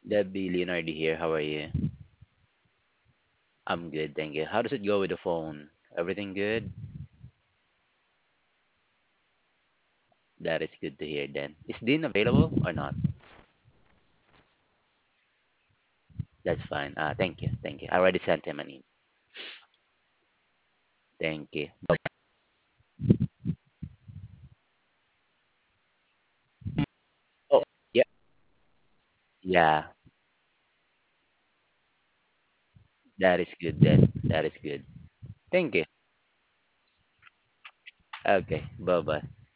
Debbie Leonardi here. How are you? I'm good, thank you. How does it go with the phone? Everything good? That is good to hear then. Is Dean available or not? That's fine. Thank you. Thank you. I already sent him an email. Thank you. Oh, yeah. Yeah, that is good then. That is good. Thank you. Okay, bye bye.